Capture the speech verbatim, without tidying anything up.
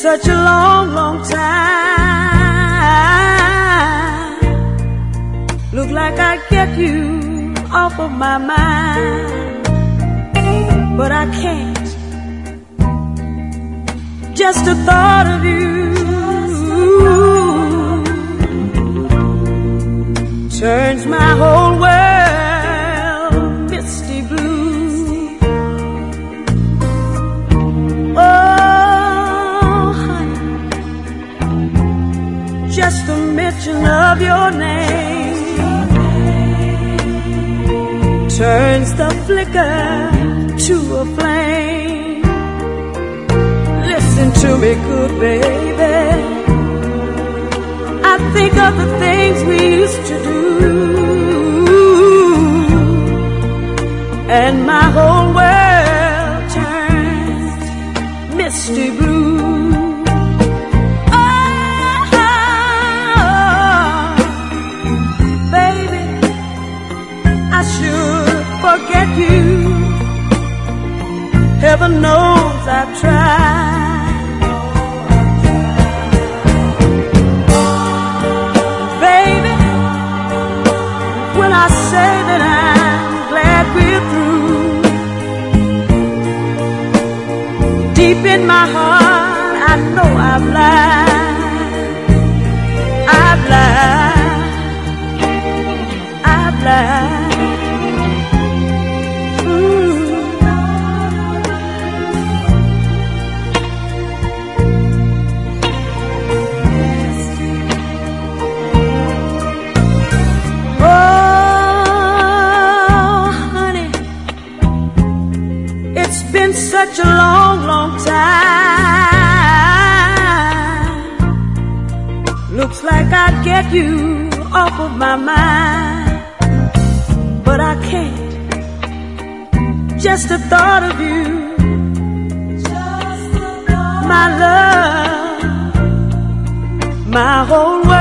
such a long, long time. Look like I get you off of my mind, but I can't. Just the thought of you turns my whole world misty blue. Oh, honey, just the mention of your name turns the flicker to a flame. Listen to me, good baby, I think of the things we used to do, and my whole world turns misty blue. Oh, baby, I should forget you. Heaven knows I've tried. I say that I'm glad we're through. Deep in my heart, I know I've lied. I've lied. I've lied. Ooh. Been such a long, long time. Looks like I'd get you off of my mind, but I can't. Just the thought of you, my love, my whole world